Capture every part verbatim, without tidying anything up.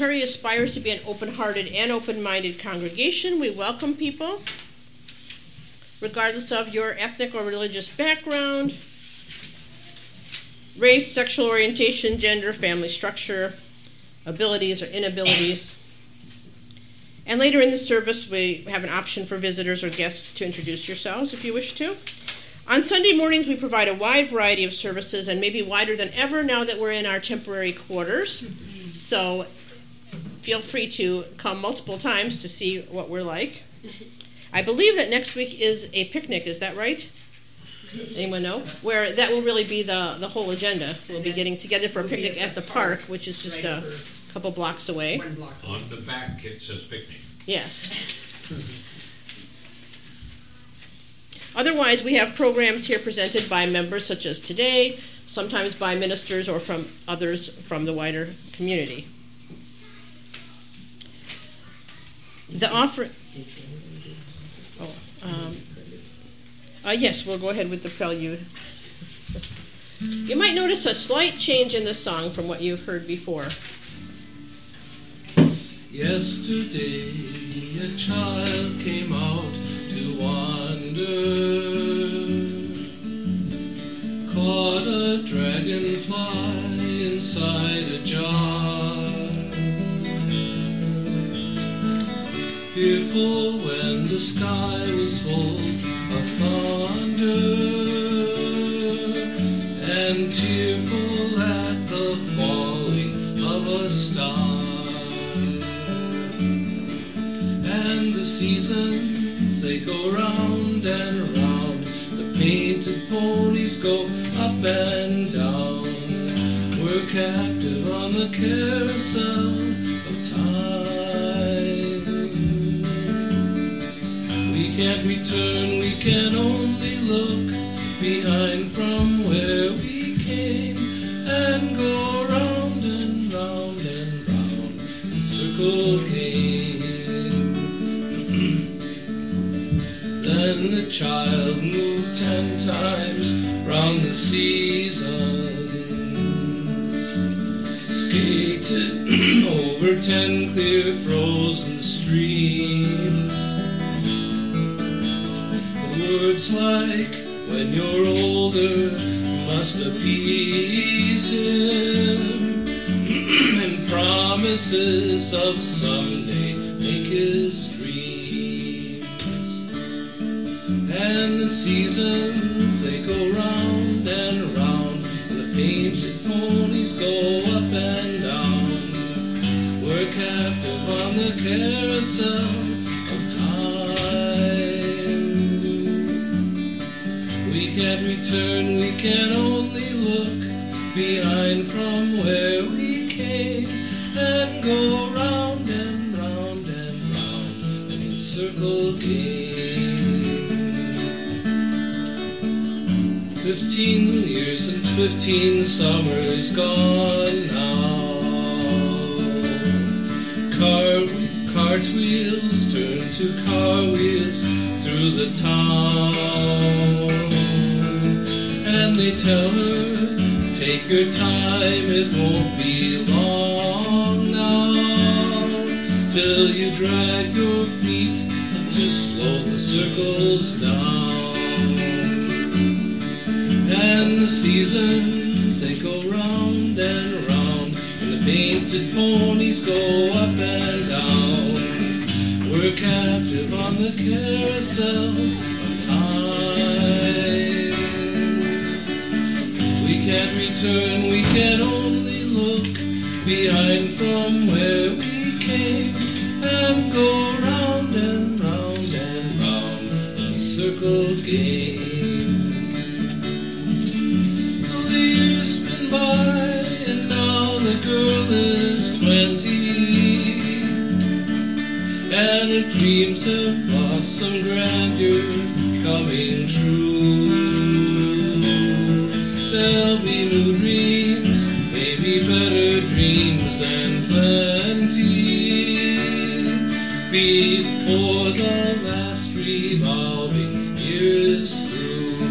Prairie aspires to be an open-hearted and open-minded congregation. We welcome people, regardless of your ethnic or religious background, race, sexual orientation, gender, family structure, abilities or inabilities. And later in the service, we have an option for visitors or guests to introduce yourselves if you wish to. On Sunday mornings, we provide a wide variety of services, and maybe wider than ever now that we're in our temporary quarters. So feel free to come multiple times to see what we're like. I believe that next week is a picnic, is that right? Anyone know? Where that will really be the, the whole agenda. We'll be getting together for a picnic at the park, which is just a couple blocks away. One block. On the back it says picnic. Yes. Otherwise, we have programs here presented by members such as today, sometimes by ministers or from others from the wider community. The offer. Oh, um, uh, yes, we'll go ahead with the prelude. You might notice a slight change in the song from what you've heard before. Yesterday a child came out to wander, caught a dragonfly inside a jar. Fearful when the sky was full of thunder, and tearful at the falling of a star. And the seasons, they go round and round, the painted ponies go up and down. We're captive on the carousel of time. We can't return, we can only look behind from where we came, and go round and round and round in circle game. Then the child moved ten times round the seasons, skated over ten clear frozen streams. Words like, when you're older, must appease him, and promises of someday make his dreams. And the seasons, they go round and round, and the painted ponies go up and down. We're captive on the carousel of time. We can't return, we can only look behind from where we came, and go round and round and round in a circle game. Fifteen years and fifteen summers gone now. Car cartwheels turn to car wheels through the town. And they tell her, take your time, it won't be long now, till you drag your feet and just slow the circles down. And the seasons, they go round and round, and the painted ponies go up and down. We're captive on the carousel of time. We can't return, we can only look behind from where we came, and go round and round and round in a circle game. So the years spin by, and now the girl is twenty, and her dreams have blossomed grandeur coming true. There'll be new dreams, maybe better dreams and plenty, before the last revolving year is through.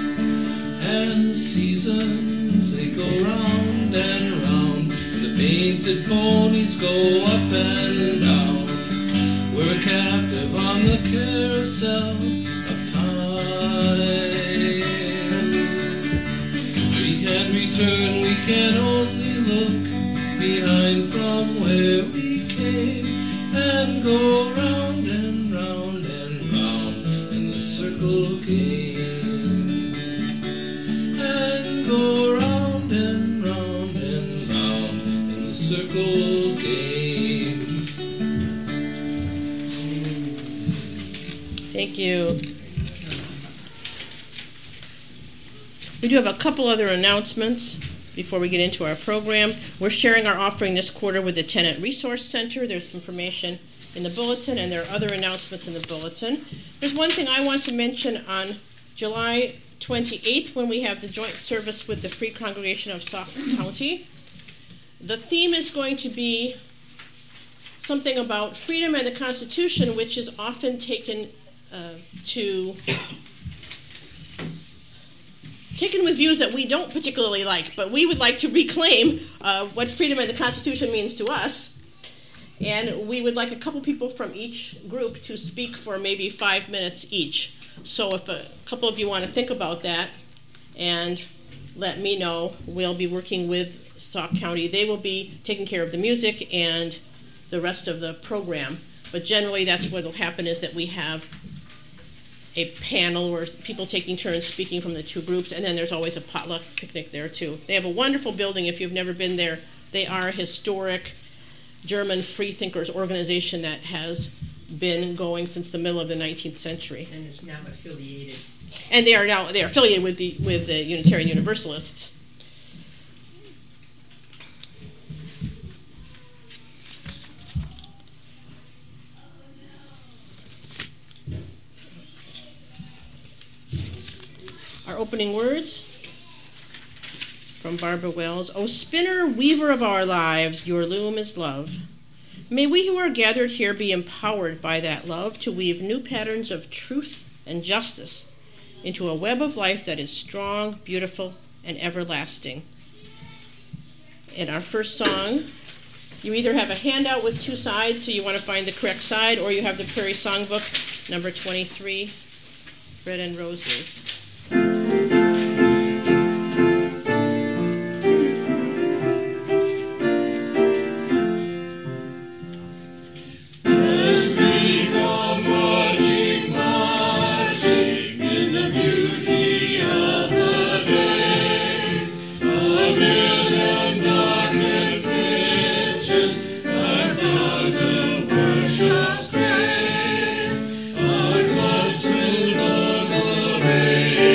And the seasons, they go round and round, and the pain painted ponies go up and down. We're captive on the carousel of time. We can't return, we can only look behind from where we came and go round and round and round in the circle game. And go round and round and round in the circle game. Thank you. We do have a couple other announcements before we get into our program. We're sharing our offering this quarter with the Tenant Resource Center. There's information in the bulletin, and there are other announcements in the bulletin. There's one thing I want to mention on July twenty-eighth, when we have the joint service with the Free Congregation of Sauk County. The theme is going to be something about freedom and the Constitution, which is often taken uh, to taken with views that we don't particularly like, but we would like to reclaim uh, what freedom and the Constitution means to us. And we would like a couple people from each group to speak for maybe five minutes each. So if a couple of you want to think about that and let me know, we'll be working with Sauk County. They will be taking care of the music and the rest of the program. But generally that's what will happen, is that we have a panel where people taking turns speaking from the two groups, and then there's always a potluck picnic there too. They have a wonderful building. If you've never been there, they are a historic German freethinkers organization that has been going since the middle of the nineteenth century. And is now affiliated. And they are now they are affiliated with the with the Unitarian Universalists. Our opening words from Barbara Wells. O spinner, weaver of our lives, your loom is love. May we who are gathered here be empowered by that love to weave new patterns of truth and justice into a web of life that is strong, beautiful, and everlasting. In our first song, you either have a handout with two sides, so you want to find the correct side, or you have the Prairie Songbook, number twenty-three, Bread and Roses. Away.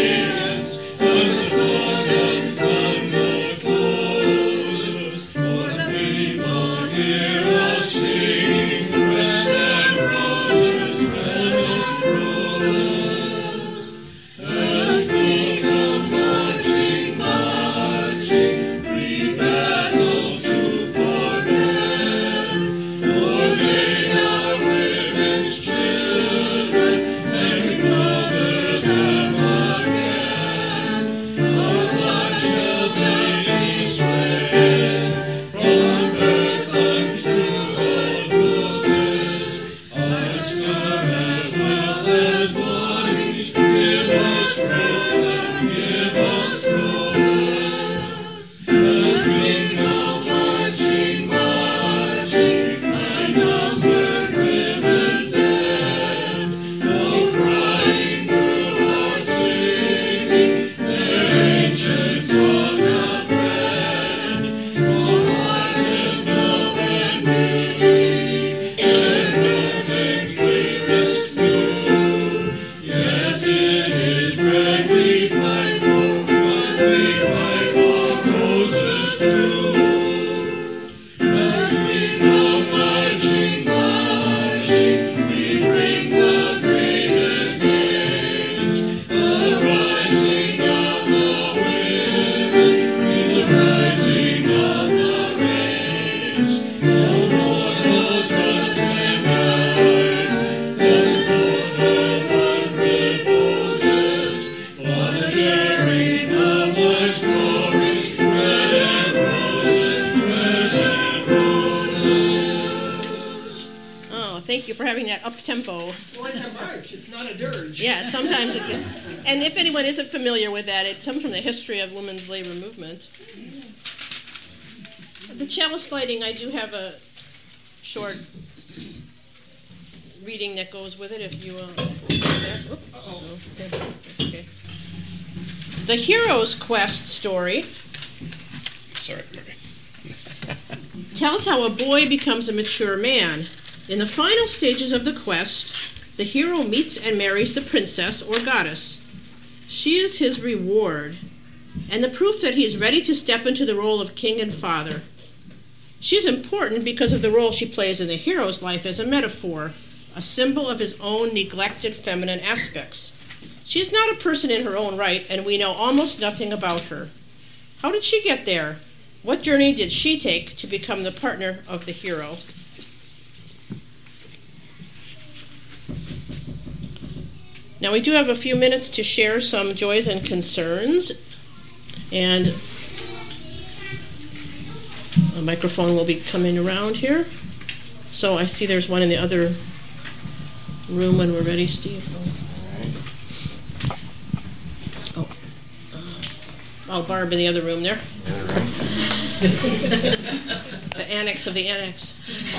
thank you for having that up-tempo. Well, it's a march. It's not a dirge. Yeah, sometimes it gets... And if anyone isn't familiar with that, it comes from the history of women's labor movement. The chalice lighting, I do have a short reading that goes with it, if you... Uh, Oops. Oh, okay. That's okay. The Hero's Quest story... Sorry, Mary. tells how a boy becomes a mature man. In the final stages of the quest, the hero meets and marries the princess or goddess. She is his reward, and the proof that he is ready to step into the role of king and father. She is important because of the role she plays in the hero's life as a metaphor, a symbol of his own neglected feminine aspects. She is not a person in her own right, and we know almost nothing about her. How did she get there? What journey did she take to become the partner of the hero? Now, we do have a few minutes to share some joys and concerns, and a microphone will be coming around here. So I see there's one in the other room when we're ready, Steve. Oh, uh, oh Barb in the other room there. The annex of the annex.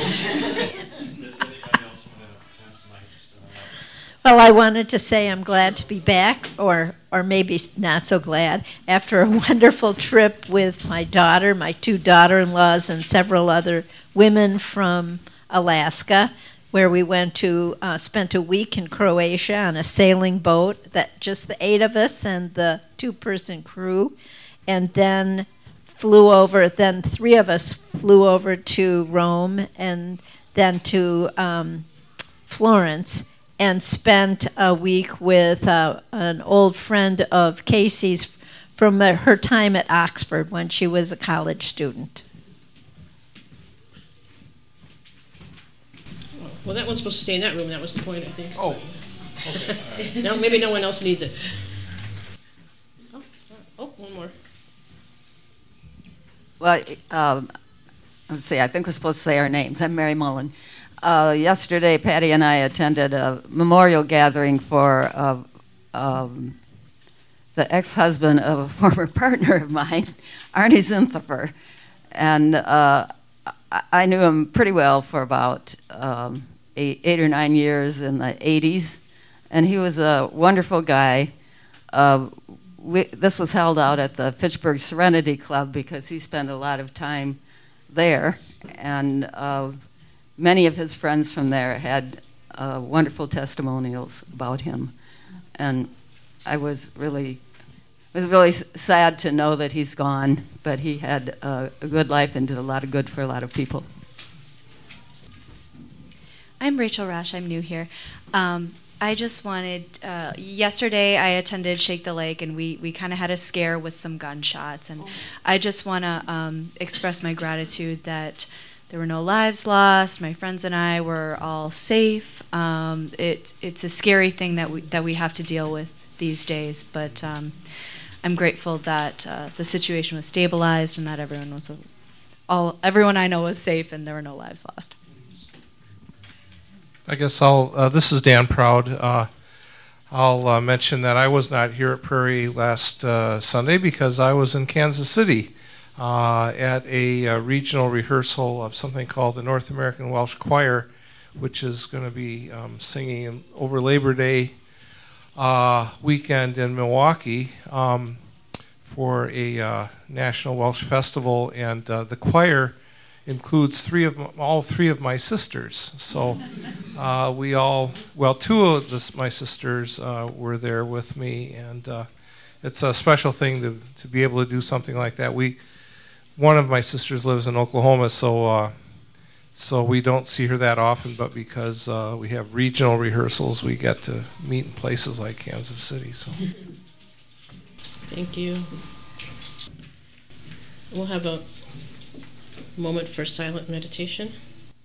Well, I wanted to say I'm glad to be back, or or maybe not so glad, after a wonderful trip with my daughter, my two daughter-in-laws, and several other women from Alaska, where we went to, uh, spent a week in Croatia on a sailing boat, that just the eight of us and the two-person crew, and then flew over, then three of us flew over to Rome, and then to um, Florence, and spent a week with uh, an old friend of Casey's from uh, her time at Oxford when she was a college student. Well, that one's supposed to stay in that room. That was the point, I think. Oh, okay. No, maybe no one else needs it. Oh, oh, one more. Well, um, let's see, I think we're supposed to say our names. I'm Mary Mullen. Uh, yesterday, Patty and I attended a memorial gathering for uh, um, the ex-husband of a former partner of mine, Arnie Zinthofer. And uh, I knew him pretty well for about um, eight, eight or nine years in the eighties. And he was a wonderful guy. Uh, we, this was held out at the Fitchburg Serenity Club because he spent a lot of time there. And uh, many of his friends from there had uh, wonderful testimonials about him. And I was really, it was really sad to know that he's gone, but he had uh, a good life and did a lot of good for a lot of people. I'm Rachel Rosh. I'm new here. Um, I just wanted, uh, yesterday I attended Shake the Lake, and we, we kind of had a scare with some gunshots. And I just want to um, express my gratitude that there were no lives lost. My friends and I were all safe. Um, it, it's a scary thing that we, that we have to deal with these days, but um, I'm grateful that uh, the situation was stabilized and that everyone was, all everyone I know was safe and there were no lives lost. I guess I'll, uh, this is Dan Proud. Uh, I'll uh, mention that I was not here at Prairie last uh, Sunday because I was in Kansas City uh, at a, a regional rehearsal of something called the North American Welsh Choir, which is going to be um, singing over Labor Day uh, weekend in Milwaukee um, for a uh, National Welsh Festival, and uh, the choir includes three of m- all three of my sisters. So uh, we all, well, two of this, my sisters uh, were there with me, and uh, it's a special thing to to be able to do something like that. We, one of my sisters lives in Oklahoma, so uh, so we don't see her that often. But because uh, we have regional rehearsals, we get to meet in places like Kansas City. So Thank you. We'll have a moment for silent meditation.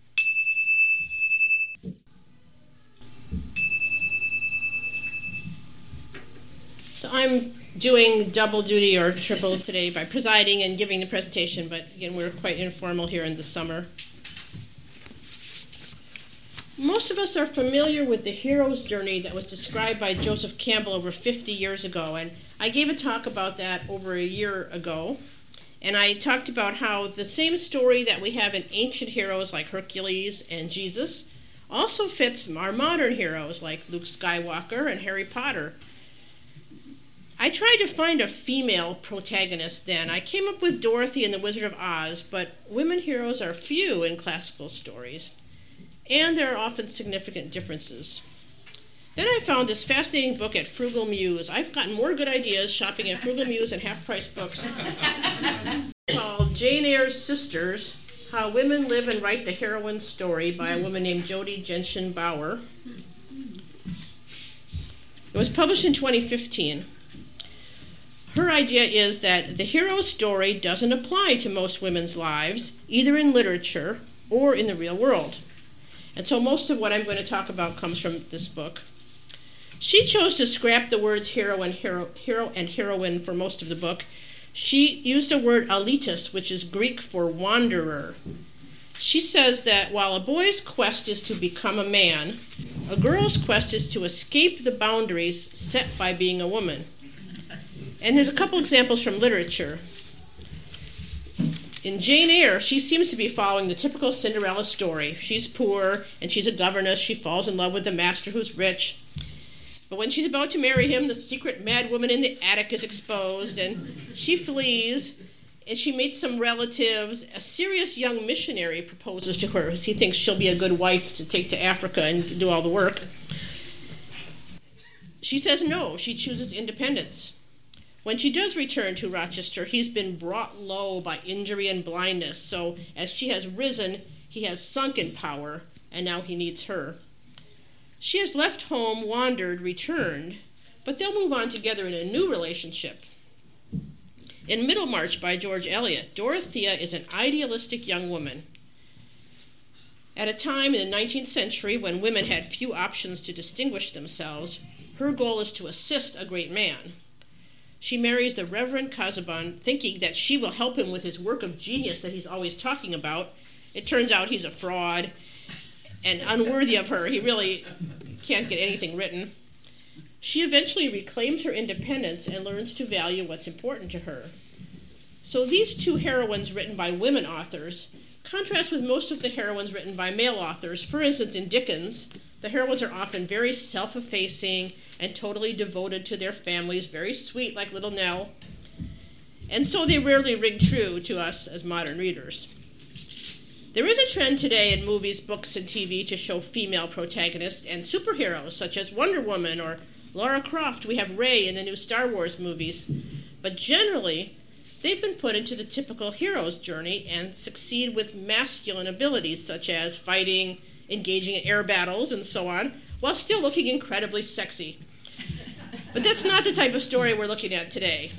So I'm doing double duty or triple today by presiding and giving the presentation, but again, we're quite informal here in the summer. Most of us are familiar with the hero's journey that was described by Joseph Campbell over fifty years ago, and I gave a talk about that over a year ago. And I talked about how the same story that we have in ancient heroes like Hercules and Jesus also fits our modern heroes like Luke Skywalker and Harry Potter. I tried to find a female protagonist then. I came up with Dorothy and the Wizard of Oz, but women heroes are few in classical stories, and there are often significant differences. Then I found this fascinating book at Frugal Muse. I've gotten more good ideas shopping at Frugal Muse and half-price books called Jane Eyre's Sisters, How Women Live and Write the Heroine's Story by a woman named Jodi Genshin Bauer. It was published in twenty fifteen. Her idea is that the hero's story doesn't apply to most women's lives, either in literature or in the real world. And so most of what I'm going to talk about comes from this book. She chose to scrap the words hero and hero, hero and heroine for most of the book. She used a word aletos, which is Greek for wanderer. She says that while a boy's quest is to become a man, a girl's quest is to escape the boundaries set by being a woman. And there's a couple examples from literature. In Jane Eyre, she seems to be following the typical Cinderella story. She's poor, and she's a governess. She falls in love with the master who's rich. But when she's about to marry him, the secret mad woman in the attic is exposed, and she flees, and she meets some relatives. A serious young missionary proposes to her, as he thinks she'll be a good wife to take to Africa and do all the work. She says no. She chooses independence. When she does return to Rochester, he's been brought low by injury and blindness, so as she has risen, he has sunk in power, and now he needs her. She has left home, wandered, returned, but they'll move on together in a new relationship. In Middlemarch by George Eliot, Dorothea is an idealistic young woman. At a time in the nineteenth century when women had few options to distinguish themselves, her goal is to assist a great man. She marries the Reverend Casaubon, thinking that she will help him with his work of genius that he's always talking about. It turns out he's a fraud and unworthy of her. He really can't get anything written. She eventually reclaims her independence and learns to value what's important to her. So these two heroines written by women authors contrast with most of the heroines written by male authors. For instance, in Dickens, the heroines are often very self-effacing and totally devoted to their families, very sweet like Little Nell. And so they rarely ring true to us as modern readers. There is a trend today in movies, books, and T V to show female protagonists and superheroes such as Wonder Woman or Lara Croft. We have Rey in the new Star Wars movies. But generally, they've been put into the typical hero's journey and succeed with masculine abilities such as fighting, engaging in air battles, and so on, while still looking incredibly sexy. But that's not the type of story we're looking at today.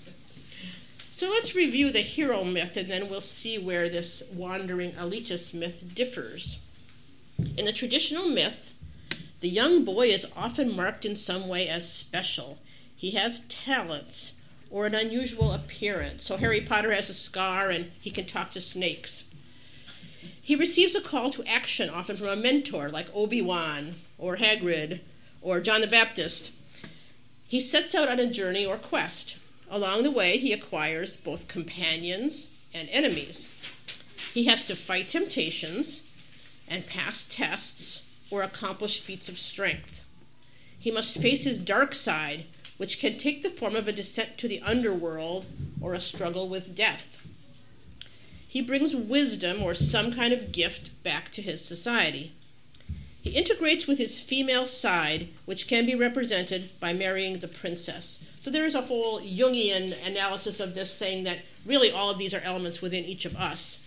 So let's review the hero myth, and then we'll see where this wandering aletos myth differs. In the traditional myth, the young boy is often marked in some way as special. He has talents or an unusual appearance. So Harry Potter has a scar, and he can talk to snakes. He receives a call to action, often from a mentor like Obi-Wan or Hagrid or John the Baptist. He sets out on a journey or quest. Along the way, he acquires both companions and enemies. He has to fight temptations and pass tests or accomplish feats of strength. He must face his dark side, which can take the form of a descent to the underworld or a struggle with death. He brings wisdom or some kind of gift back to his society. He integrates with his female side, which can be represented by marrying the princess. So there is a whole Jungian analysis of this, saying that really all of these are elements within each of us.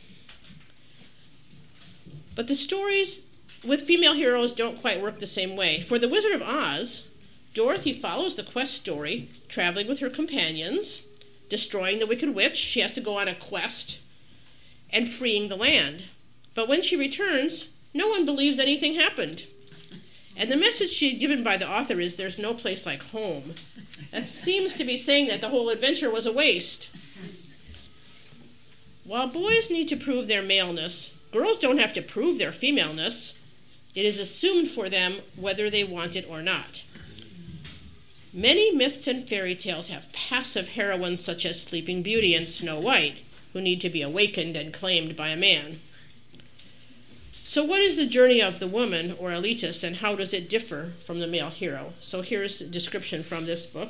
But the stories with female heroes don't quite work the same way. For The Wizard of Oz, Dorothy follows the quest story, traveling with her companions, destroying the Wicked Witch. She has to go on a quest, and freeing the land. But when she returns, no one believes anything happened. And the message she given by the author is there's no place like home. That seems to be saying that the whole adventure was a waste. While boys need to prove their maleness, girls don't have to prove their femaleness. It is assumed for them whether they want it or not. Many myths and fairy tales have passive heroines such as Sleeping Beauty and Snow White, who need to be awakened and claimed by a man. So what is the journey of the woman, or Aletus, and how does it differ from the male hero? So here's a description from this book.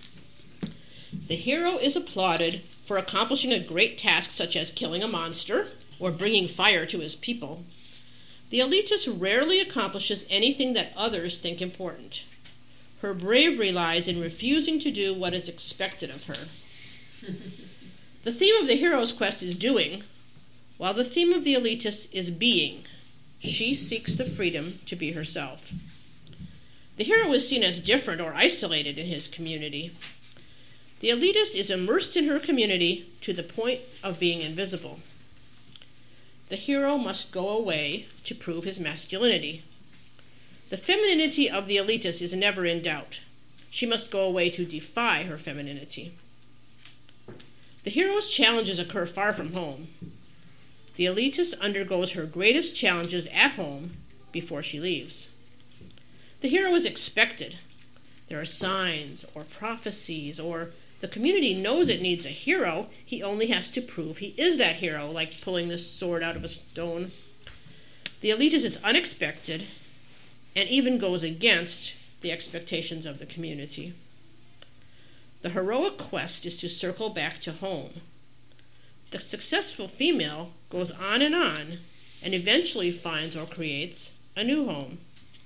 The hero is applauded for accomplishing a great task such as killing a monster or bringing fire to his people. The Aletus rarely accomplishes anything that others think important. Her bravery lies in refusing to do what is expected of her. The theme of the hero's quest is doing, while the theme of the Aletus is being. She seeks the freedom to be herself. The hero is seen as different or isolated in his community. The Aletus is immersed in her community to the point of being invisible. The hero must go away to prove his masculinity. The femininity of the Aletus is never in doubt. She must go away to defy her femininity. The hero's challenges occur far from home. The Aletus undergoes her greatest challenges at home before she leaves. The hero is expected. There are signs or prophecies, or the community knows it needs a hero. He only has to prove he is that hero, like pulling this sword out of a stone. The Aletus is unexpected and even goes against the expectations of the community. The heroic quest is to circle back to home. The successful female goes on and on and eventually finds or creates a new home.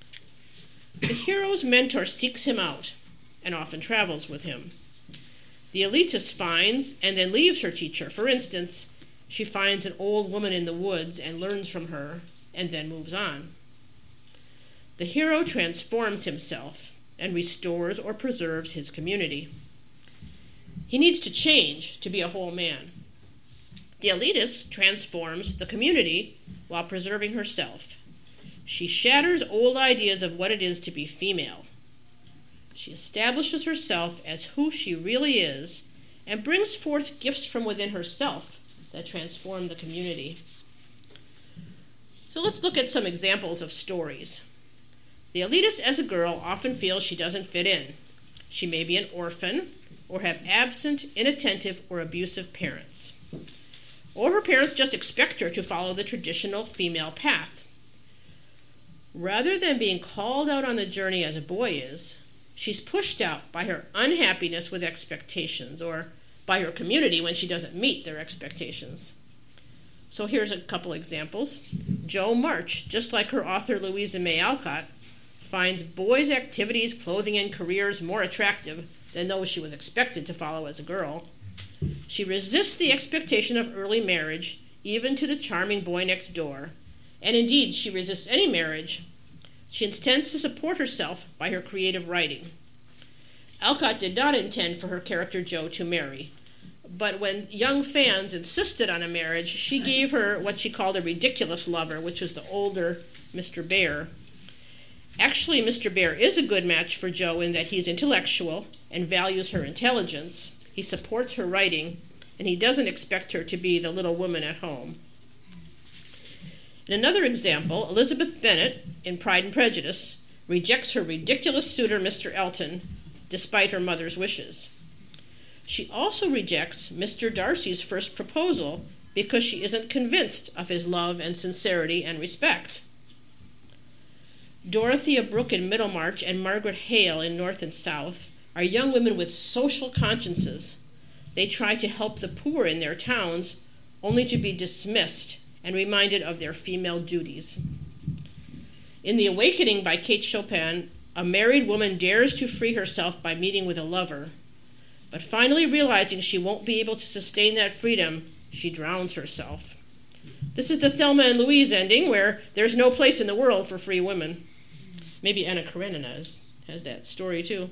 The hero's mentor seeks him out and often travels with him. The Aletus finds and then leaves her teacher. For instance, she finds an old woman in the woods and learns from her and then moves on. The hero transforms himself and restores or preserves his community. He needs to change to be a whole man. The Aletus transforms the community while preserving herself. She shatters old ideas of what it is to be female. She establishes herself as who she really is and brings forth gifts from within herself that transform the community. So let's look at some examples of stories. The Aletus as a girl often feels she doesn't fit in. She may be an orphan or have absent, inattentive, or abusive parents. Or her parents just expect her to follow the traditional female path. Rather than being called out on the journey as a boy is, she's pushed out by her unhappiness with expectations or by her community when she doesn't meet their expectations. So here's a couple examples. Jo March, just like her author Louisa May Alcott, finds boys' activities, clothing, and careers more attractive than those she was expected to follow as a girl. She resists the expectation of early marriage, even to the charming boy next door, and indeed she resists any marriage. She intends to support herself by her creative writing. Alcott did not intend for her character Jo to marry, but when young fans insisted on a marriage, she gave her what she called a ridiculous lover, which was the older Mister Bear. Actually, Mister Bear is a good match for Jo in that he's intellectual and values her intelligence. He supports her writing, and he doesn't expect her to be the little woman at home. In another example, Elizabeth Bennet, in Pride and Prejudice, rejects her ridiculous suitor, Mister Elton, despite her mother's wishes. She also rejects Mister Darcy's first proposal because she isn't convinced of his love and sincerity and respect. Dorothea Brooke in Middlemarch and Margaret Hale in North and South are young women with social consciences. They try to help the poor in their towns, only to be dismissed and reminded of their female duties. In The Awakening by Kate Chopin, a married woman dares to free herself by meeting with a lover, but finally realizing she won't be able to sustain that freedom, she drowns herself. This is the Thelma and Louise ending, where there's no place in the world for free women. Maybe Anna Karenina has, has that story too.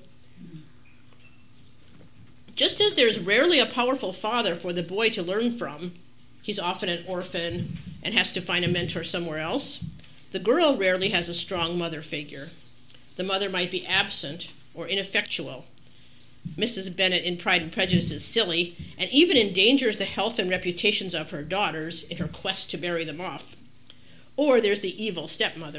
Just as there's rarely a powerful father for the boy to learn from, he's often an orphan and has to find a mentor somewhere else, the girl rarely has a strong mother figure. The mother might be absent or ineffectual. Missus Bennet in Pride and Prejudice is silly and even endangers the health and reputations of her daughters in her quest to marry them off. Or there's the evil stepmother,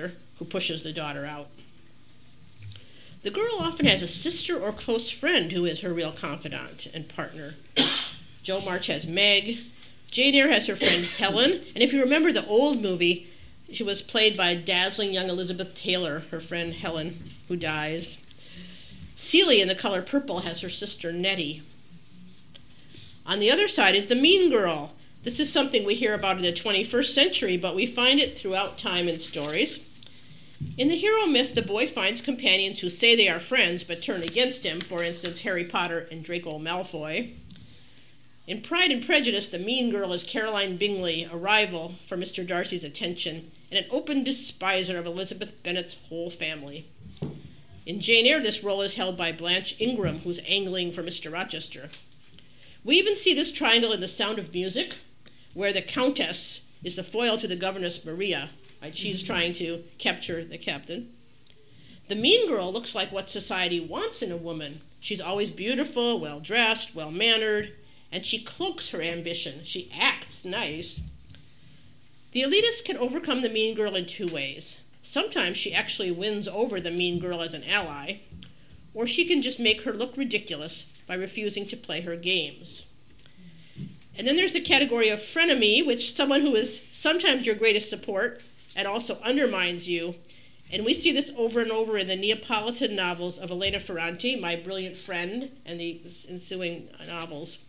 who pushes the daughter out. The girl often has a sister or close friend who is her real confidant and partner. Jo March has Meg. Jane Eyre has her friend Helen. And if you remember the old movie, she was played by dazzling young Elizabeth Taylor, her friend Helen, who dies. Celie in The Color Purple has her sister Nettie. On the other side is the mean girl. This is something we hear about in the twenty-first century, but we find it throughout time in stories. In the hero myth, the boy finds companions who say they are friends but turn against him, for instance, Harry Potter and Draco Malfoy. In Pride and Prejudice, the mean girl is Caroline Bingley, a rival for Mister Darcy's attention, and an open despiser of Elizabeth Bennet's whole family. In Jane Eyre, this role is held by Blanche Ingram, who's angling for Mister Rochester. We even see this triangle in The Sound of Music, where the Countess is the foil to the governess Maria. Right? She's trying to capture the captain. The mean girl looks like what society wants in a woman. She's always beautiful, well-dressed, well-mannered, and she cloaks her ambition. She acts nice. The elitist can overcome the mean girl in two ways. Sometimes she actually wins over the mean girl as an ally, or she can just make her look ridiculous by refusing to play her games. And then there's the category of frenemy, which is someone who is sometimes your greatest support and also undermines you. And we see this over and over in the Neapolitan novels of Elena Ferrante, My Brilliant Friend, and the ensuing novels.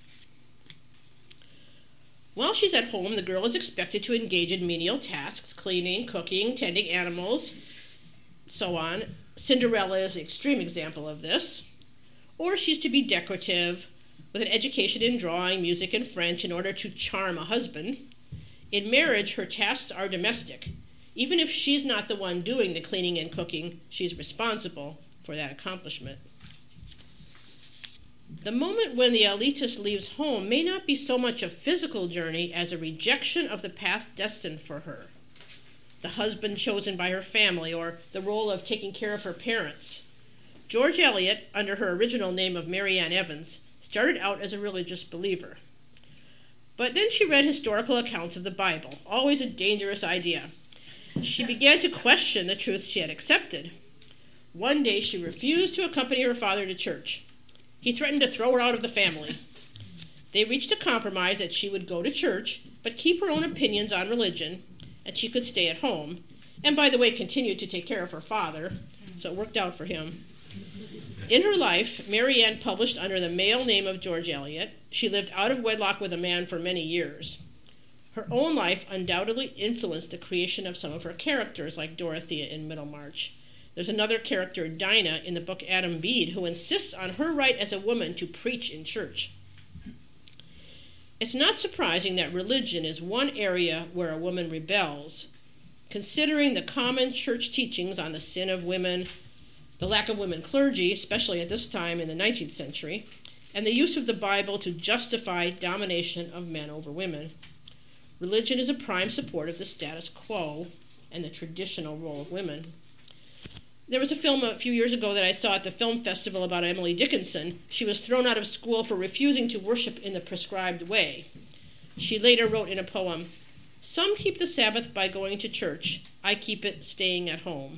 While she's at home, the girl is expected to engage in menial tasks, cleaning, cooking, tending animals, so on. Cinderella is an extreme example of this. Or she's to be decorative, with an education in drawing, music, and French in order to charm a husband. In marriage, her tasks are domestic. Even if she's not the one doing the cleaning and cooking, she's responsible for that accomplishment. The moment when the elitist leaves home may not be so much a physical journey as a rejection of the path destined for her. The husband chosen by her family, or the role of taking care of her parents. George Eliot, under her original name of Mary Ann Evans, started out as a religious believer. But then she read historical accounts of the Bible, always a dangerous idea. She began to question the truth she had accepted. One day she refused to accompany her father to church. He threatened to throw her out of the family. They reached a compromise that she would go to church, but keep her own opinions on religion, and she could stay at home, and by the way, continued to take care of her father, so it worked out for him. In her life, Mary Ann published under the male name of George Eliot. She lived out of wedlock with a man for many years. Her own life undoubtedly influenced the creation of some of her characters, like Dorothea in Middlemarch. There's another character, Dinah, in the book Adam Bede, who insists on her right as a woman to preach in church. It's not surprising that religion is one area where a woman rebels, considering the common church teachings on the sin of women, the lack of women clergy, especially at this time in the nineteenth century, and the use of the Bible to justify domination of men over women. Religion is a prime support of the status quo and the traditional role of women. There was a film a few years ago that I saw at the film festival about Emily Dickinson. She was thrown out of school for refusing to worship in the prescribed way. She later wrote in a poem, "Some keep the Sabbath by going to church. I keep it staying at home."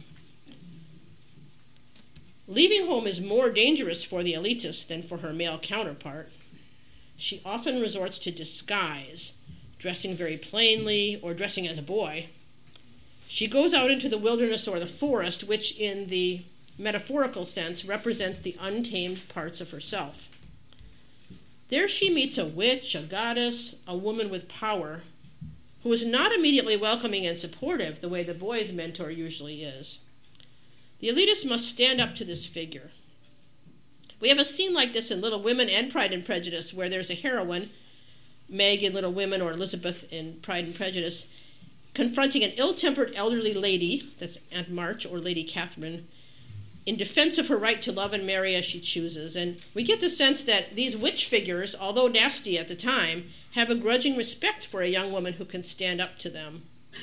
Leaving home is more dangerous for the elitist than for her male counterpart. She often resorts to disguise, dressing very plainly or dressing as a boy. She goes out into the wilderness or the forest, which in the metaphorical sense represents the untamed parts of herself. There she meets a witch, a goddess, a woman with power, who is not immediately welcoming and supportive the way the boy's mentor usually is. The elitist must stand up to this figure. We have a scene like this in Little Women and Pride and Prejudice, where there's a heroine, Meg in Little Women or Elizabeth in Pride and Prejudice, confronting an ill-tempered elderly lady, that's Aunt March or Lady Catherine, in defense of her right to love and marry as she chooses. And we get the sense that these witch figures, although nasty at the time, have a grudging respect for a young woman who can stand up to them.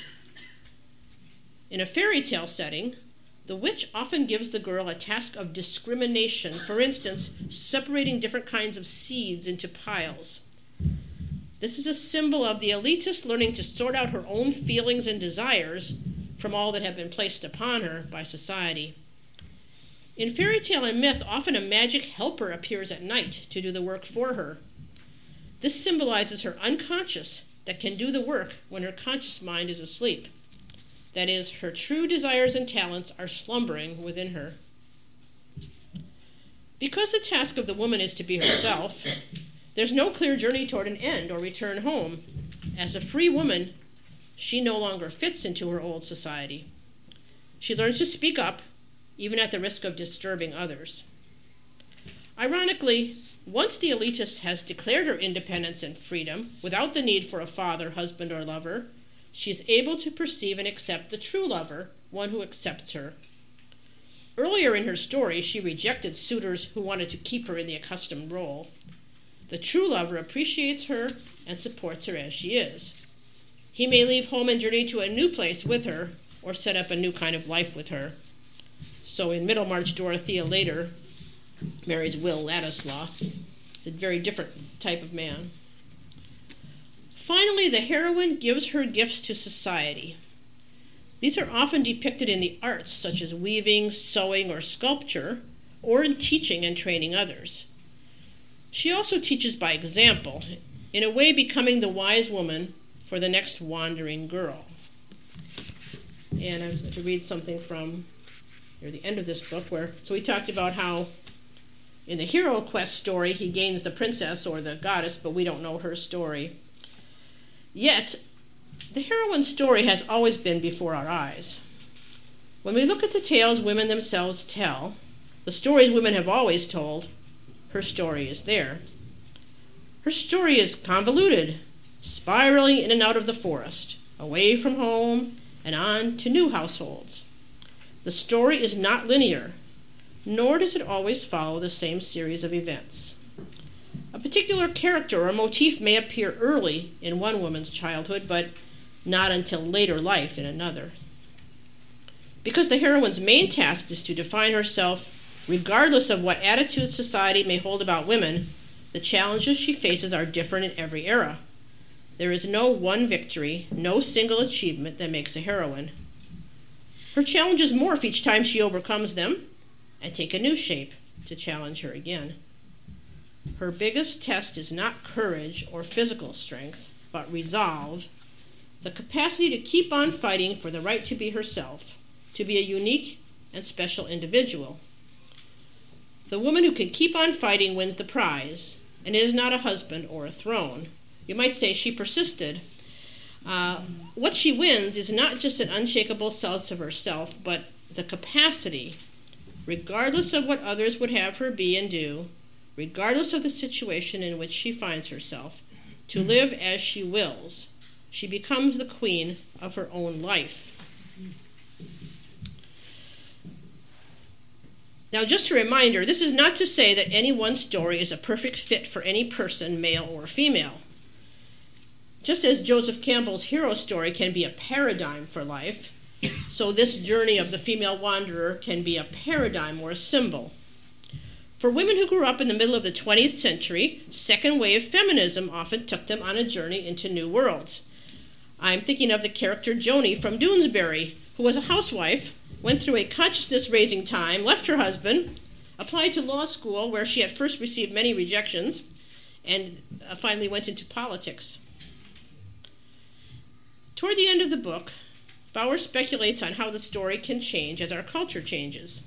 In a fairy tale setting, the witch often gives the girl a task of discrimination, for instance, separating different kinds of seeds into piles. This is a symbol of the elitist learning to sort out her own feelings and desires from all that have been placed upon her by society. In fairy tale and myth, often a magic helper appears at night to do the work for her. This symbolizes her unconscious that can do the work when her conscious mind is asleep. That is, her true desires and talents are slumbering within her. Because the task of the woman is to be herself, there's no clear journey toward an end or return home. As a free woman, she no longer fits into her old society. She learns to speak up, even at the risk of disturbing others. Ironically, once the elitist has declared her independence and freedom, without the need for a father, husband, or lover, she is able to perceive and accept the true lover, one who accepts her. Earlier in her story, she rejected suitors who wanted to keep her in the accustomed role. The true lover appreciates her and supports her as she is. He may leave home and journey to a new place with her, or set up a new kind of life with her. So in Middlemarch, Dorothea later marries Will Ladislaw. It's a very different type of man. Finally, the heroine gives her gifts to society. These are often depicted in the arts, such as weaving, sewing, or sculpture, or in teaching and training others. She also teaches by example, in a way becoming the wise woman for the next wandering girl. And I was going to read something from near the end of this book where, so we talked about how in the hero quest story he gains the princess or the goddess, but we don't know her story. Yet, the heroine's story has always been before our eyes. When we look at the tales women themselves tell, the stories women have always told, her story is there. Her story is convoluted, spiraling in and out of the forest, away from home, and on to new households. The story is not linear, nor does it always follow the same series of events. A particular character or motif may appear early in one woman's childhood, but not until later life in another. Because the heroine's main task is to define herself, regardless of what attitudes society may hold about women, the challenges she faces are different in every era. There is no one victory, no single achievement that makes a heroine. Her challenges morph each time she overcomes them and take a new shape to challenge her again. Her biggest test is not courage or physical strength, but resolve, the capacity to keep on fighting for the right to be herself, to be a unique and special individual. The woman who can keep on fighting wins the prize, and is not a husband or a throne. You might say she persisted. Uh, what she wins is not just an unshakable sense of herself, but the capacity, regardless of what others would have her be and do, regardless of the situation in which she finds herself, to live as she wills. She becomes the queen of her own life. Now, just a reminder, this is not to say that any one story is a perfect fit for any person, male or female. Just as Joseph Campbell's hero story can be a paradigm for life, so this journey of the female wanderer can be a paradigm or a symbol. For women who grew up in the middle of the twentieth century, second wave feminism often took them on a journey into new worlds. I'm thinking of the character Joni from Doonesbury, who was a housewife, went through a consciousness-raising time, left her husband, applied to law school where she at first received many rejections, and uh, finally went into politics. Toward the end of the book, Bauer speculates on how the story can change as our culture changes.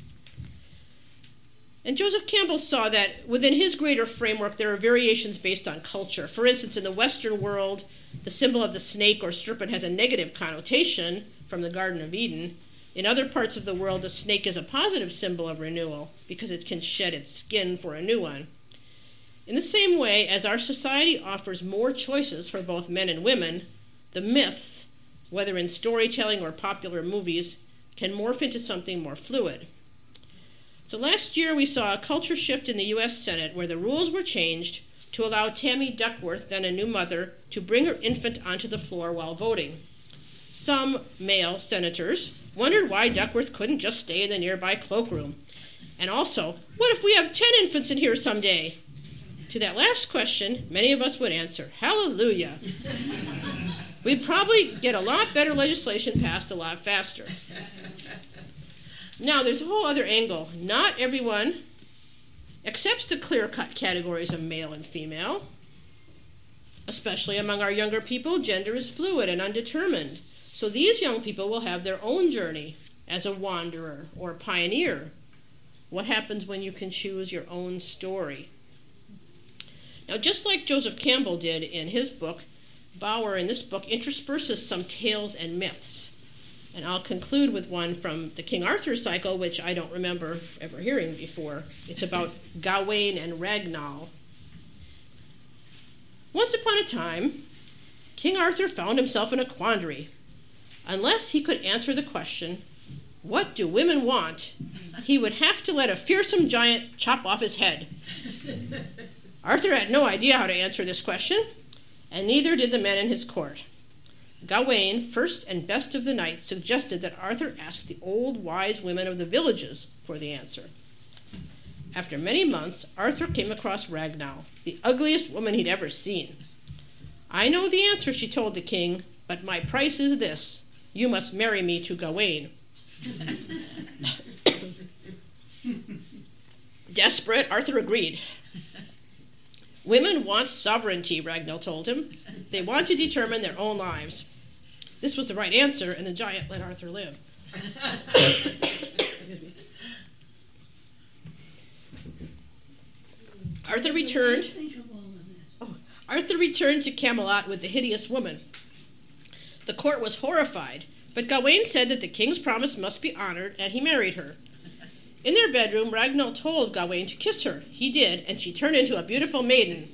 And Joseph Campbell saw that within his greater framework there are variations based on culture. For instance, in the Western world, the symbol of the snake or serpent has a negative connotation from the Garden of Eden. In other parts of the world, the snake is a positive symbol of renewal because it can shed its skin for a new one. In the same way, as our society offers more choices for both men and women, the myths, whether in storytelling or popular movies, can morph into something more fluid. So last year we saw a culture shift in the U S Senate where the rules were changed to allow Tammy Duckworth, then a new mother, to bring her infant onto the floor while voting. Some male senators wondered why Duckworth couldn't just stay in the nearby cloakroom. And also, what if we have ten infants in here someday? To that last question, many of us would answer, hallelujah. we'd probably get a lot better legislation passed a lot faster. Now, there's a whole other angle. Not everyone accepts the clear-cut categories of male and female. Especially among our younger people, gender is fluid and undetermined. So these young people will have their own journey as a wanderer or pioneer. What happens when you can choose your own story? Now, just like Joseph Campbell did in his book, Bauer in this book intersperses some tales and myths. And I'll conclude with one from the King Arthur cycle, which I don't remember ever hearing before. It's about Gawain and Ragnall. Once upon a time, King Arthur found himself in a quandary. Unless he could answer the question, what do women want, he would have to let a fearsome giant chop off his head. Arthur had no idea how to answer this question, and neither did the men in his court. Gawain, first and best of the knights, suggested that Arthur ask the old wise women of the villages for the answer. After many months, Arthur came across Ragnall, the ugliest woman he'd ever seen. I know the answer, she told the king, but my price is this. You must marry me to Gawain. Desperate, Arthur agreed. Women want sovereignty, Ragnall told him. They want to determine their own lives. This was the right answer, and the giant let Arthur live. Excuse me. Arthur returned. Oh, Arthur returned to Camelot with the hideous woman. The court was horrified, but Gawain said that the king's promise must be honored, and he married her. In their bedroom, Ragnall told Gawain to kiss her. He did, and she turned into a beautiful maiden.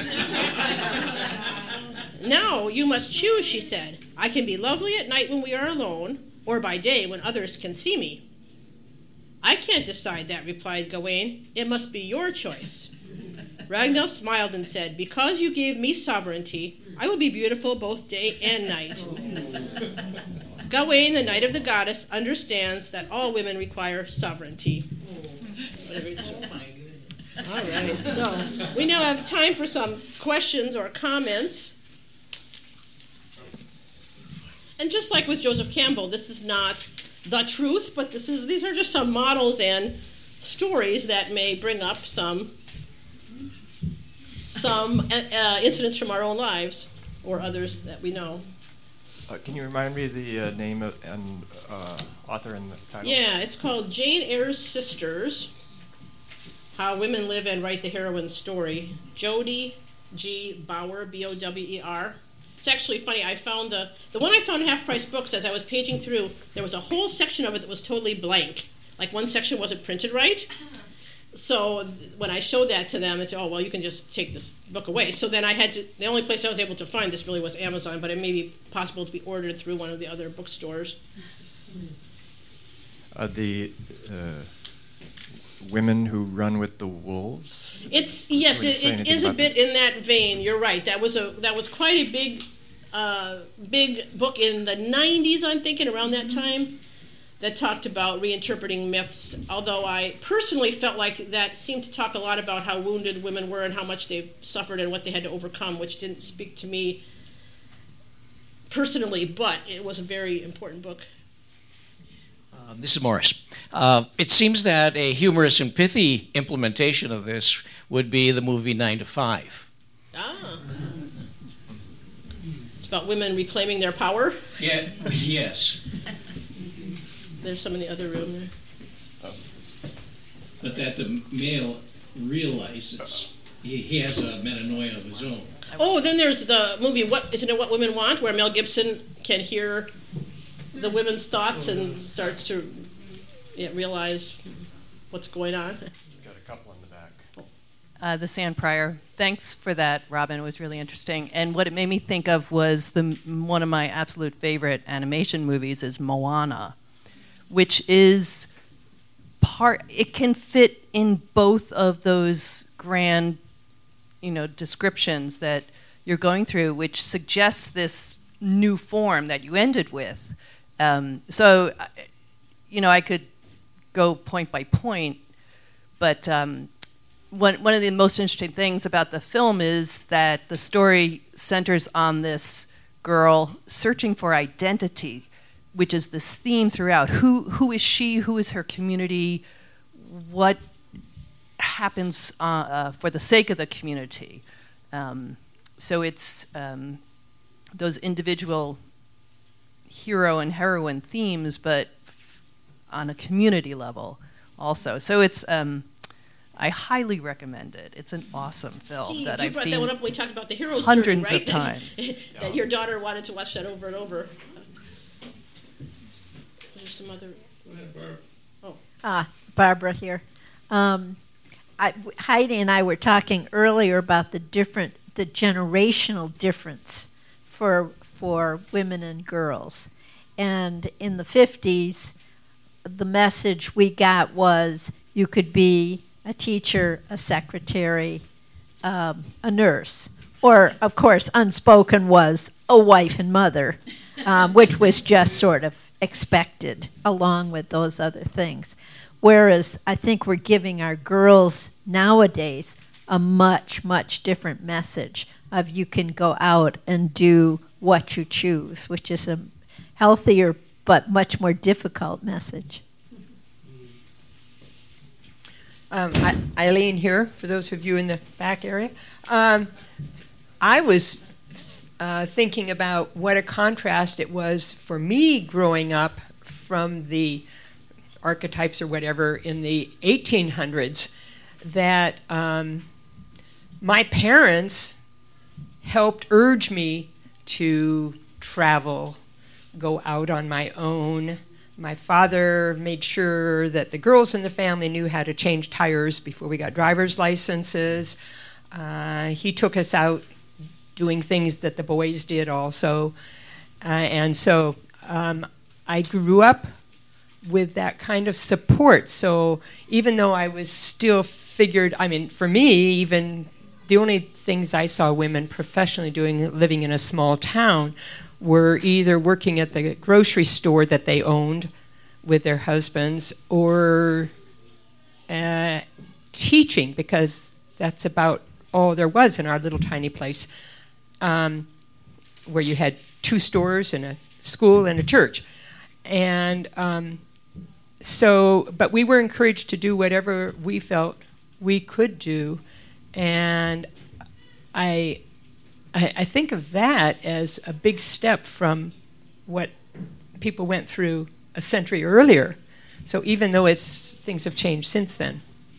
Now you must choose, she said. I can be lovely at night when we are alone, or by day when others can see me. I can't decide that, replied Gawain. It must be your choice. Ragnall smiled and said, because you gave me sovereignty, I will be beautiful both day and night. Gawain, the knight of the goddess, understands that all women require sovereignty. All right, so we now have time for some questions or comments. And just like with Joseph Campbell, this is not the truth, but this is these are just some models and stories that may bring up some some uh, incidents from our own lives or others that we know. Uh, can you remind me the uh, name of, and uh, author and the title? Yeah, it's called Jane Eyre's Sisters, How Women Live and Write the Heroine's Story. Jody G. Bauer, B O W E R. It's actually funny, I found the, the one I found in Half-Price Books, as I was paging through, there was a whole section of it that was totally blank. Like one section wasn't printed right. So when I showed that to them, I said, oh, well, you can just take this book away. So then I had to, the only place I was able to find this really was Amazon, but it may be possible to be ordered through one of the other bookstores. Uh, the uh, Women Who Run with the Wolves? It's, yes, it, it is a bit that? in that vein. You're right. That was a that was quite a big, uh, big book in the nineties, I'm thinking, around that time, that talked about reinterpreting myths, although I personally felt like that seemed to talk a lot about how wounded women were and how much they suffered and what they had to overcome, which didn't speak to me personally, but it was a very important book. Uh, this is Morris. Uh, it seems that a humorous and pithy implementation of this would be the movie Nine to Five. Ah. It's about women reclaiming their power? Yeah, yes. There's some in the other room there. Oh. But that the male realizes he, he has a metanoia of his own. Oh, then there's the movie, What Isn't It What Women Want, where Mel Gibson can hear the women's thoughts and starts to yeah, realize what's going on. Got a couple in the back. Uh, the Sand Prior. Thanks for that, Robin. It was really interesting. And what it made me think of was the one of my absolute favorite animation movies is Moana, which is part, it can fit in both of those grand, you know, descriptions that you're going through, which suggests this new form that you ended with. Um, so, you know, I could go point by point, but um, one, one of the most interesting things about the film is that the story centers on this girl searching for identity, which is this theme throughout. Who who is she? Who is her community? What happens uh, uh, for the sake of the community? Um, so it's um, those individual hero and heroine themes, but on a community level also. So it's um, I highly recommend it. It's an awesome film Steve, that you I've brought seen that one up when we talked about the hero's hundreds journey, right? of times. That your daughter wanted to watch that over and over. There's some other. Oh. Ah, Barbara here. Um, I, Heidi and I were talking earlier about the different, the generational difference for for women and girls, and in the fifties, the message we got was you could be a teacher, a secretary, um, a nurse, or of course unspoken was a wife and mother, um, which was just sort of expected along with those other things. Whereas I think we're giving our girls nowadays a much, much different message of you can go out and do what you choose, which is a healthier but much more difficult message. Um, I, Eileen here, for those of you in the back area. Um, I was uh, thinking about what a contrast it was for me growing up from the archetypes or whatever in the eighteen hundreds, that um, my parents helped urge me to travel, go out on my own. My father made sure that the girls in the family knew how to change tires before we got driver's licenses. Uh, he took us out doing things that the boys did also. Uh, and so um, I grew up with that kind of support. So even though I was still figured, I mean, for me, even the only things I saw women professionally doing living in a small town were either working at the grocery store that they owned with their husbands or uh, teaching, because that's about all there was in our little tiny place, um, where you had two stores and a school and a church. And um, so, but we were encouraged to do whatever we felt we could do. And I I, I think of that as a big step from what people went through a century earlier. So even though it's things have changed since then.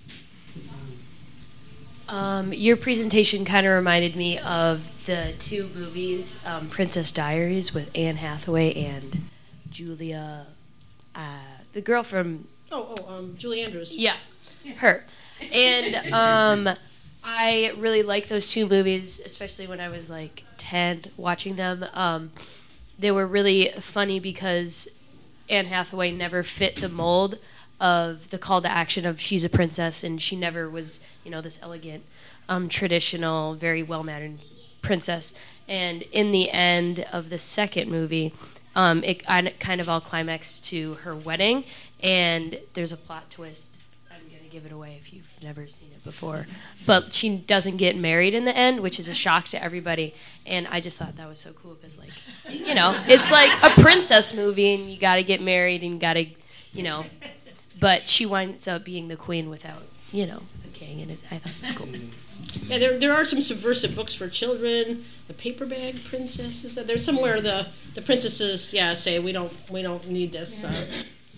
Um, your presentation kind of reminded me of the two movies, um, Princess Diaries with Anne Hathaway and Julia, uh, the girl from... Oh, oh, um, Julie Andrews. Yeah, her. And... Um, I really like those two movies, especially when I was like ten watching them. Um, they were really funny because Anne Hathaway never fit the mold of the call to action of she's a princess, and she never was, you know, this elegant, um, traditional, very well-mannered princess. And in the end of the second movie, um, it kind of all climaxed to her wedding, and there's a plot twist. Give it away if you've never seen it before, but she doesn't get married in the end, which is a shock to everybody. And I just thought that was so cool because, like, you know, it's like a princess movie, and you got to get married and got to, you know, but she winds up being the queen without, you know, a king, and it, I thought it was cool. Yeah, there there are some subversive books for children. The Paper Bag Princesses. There's somewhere the the princesses, yeah, say we don't we don't need this. Uh.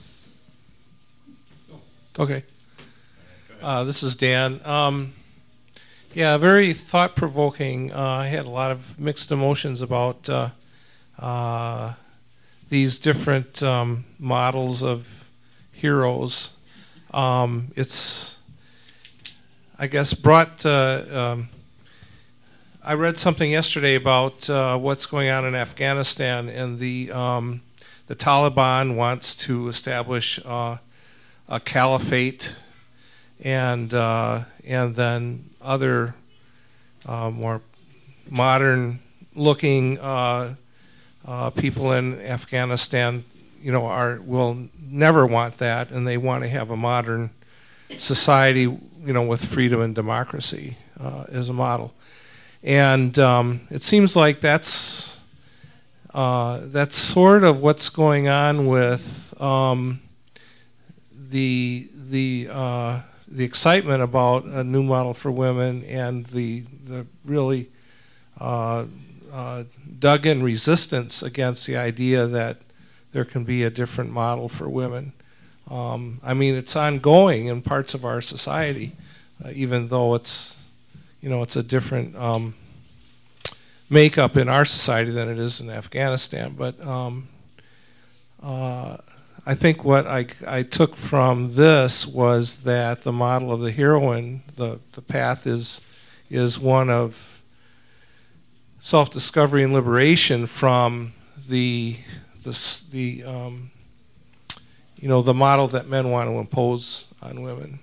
Okay. Uh, this is Dan. Um, yeah, very thought-provoking. Uh, I had a lot of mixed emotions about uh, uh, these different um, models of heroes. Um, it's, I guess, brought... Uh, um, I read something yesterday about uh, what's going on in Afghanistan, and the um, the Taliban wants to establish uh, a caliphate, and uh, and then other uh, more modern-looking uh, uh, people in Afghanistan, you know, are will never want that, and they want to have a modern society, you know, with freedom and democracy uh, as a model. And um, it seems like that's uh, that's sort of what's going on with um, the the uh, the excitement about a new model for women and the the really uh, uh, dug-in resistance against the idea that there can be a different model for women. Um, I mean, it's ongoing in parts of our society, uh, even though it's, you know, it's a different um, makeup in our society than it is in Afghanistan. But um, uh, I think what I, I took from this was that the model of the heroine, the, the path is is one of self-discovery and liberation from the the the um, you know, the model that men want to impose on women.